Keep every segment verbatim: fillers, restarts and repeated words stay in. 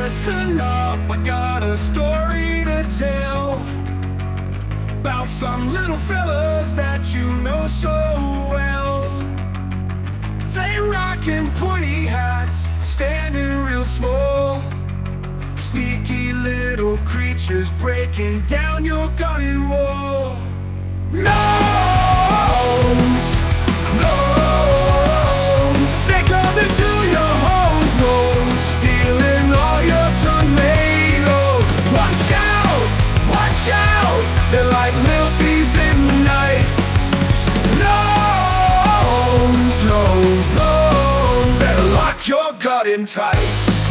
listen up, I got a story to tell about some little fellas that you know so well. They rockin' pointy hats, standing real small. Sneaky little creatures breaking down your garden wall. Gnomes, gnomes, they come into your homes, gnomes, stealing all your tomatoes. Watch out, watch out, they're like little thieves in the night. Gnomes, gnomes, gnomes, better lock your garden tight.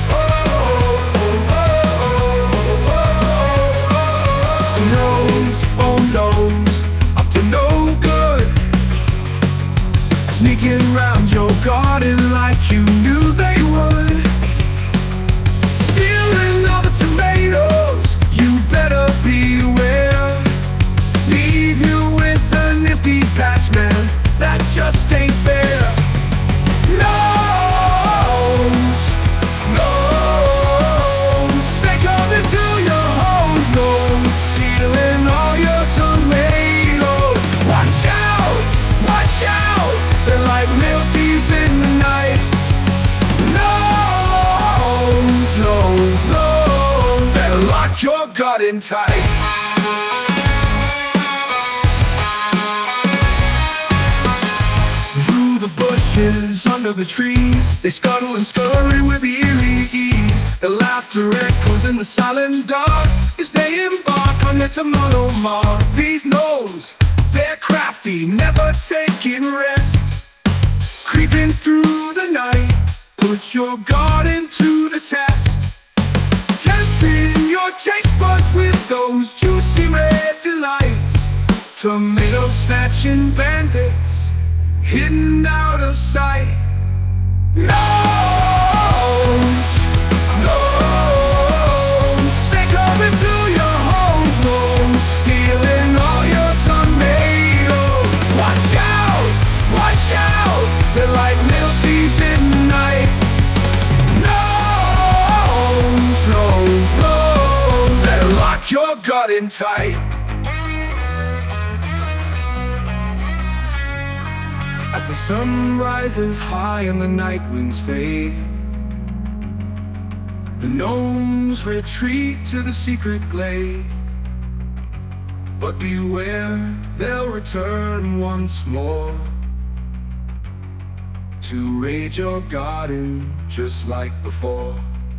Gnomes, oh gnomes, up to no good, sneaking round your garden like you knew they would. Stealing all the tomatoes, you better beware. Leave you with an empty patch, man, that just ain't fair. Gnomes, gnomes, they come into your homes, gnomes, stealing all your tomatoes. Watch out, watch out, they're like little thieves in the night. Gnomes, gnomes, gnomes, better lock your garden tight. Through the bushes, under the trees, they scuttle and scurry with eerie ease. Their laughter echoes in the silent dark as they embark on their tomato mark. These gnomes, they're crafty, never taking rest, creeping through the night, put your garden to the test. Tempting your taste buds with those juicy red delights. Tomato snatching bandits, hidden out of sight. Gnomes, gnomes, they come into your homes, gnomes, stealing all your tomatoes. Watch out, watch out, they're like little thieves in the night. Gnomes, gnomes, gnomes, better lock your garden tight. As the sun rises high and the night winds fade, the gnomes retreat to the secret glade. But beware, they'll return once more to raid your garden just like before.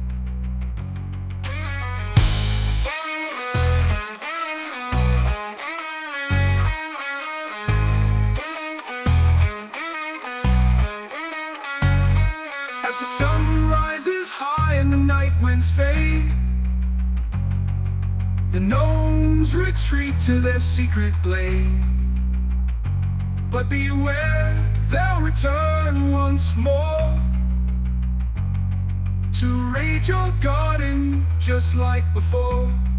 As the sun rises high and the night winds fade, the gnomes retreat to their secret glade. But beware, they'll return once more to raid your garden just like before.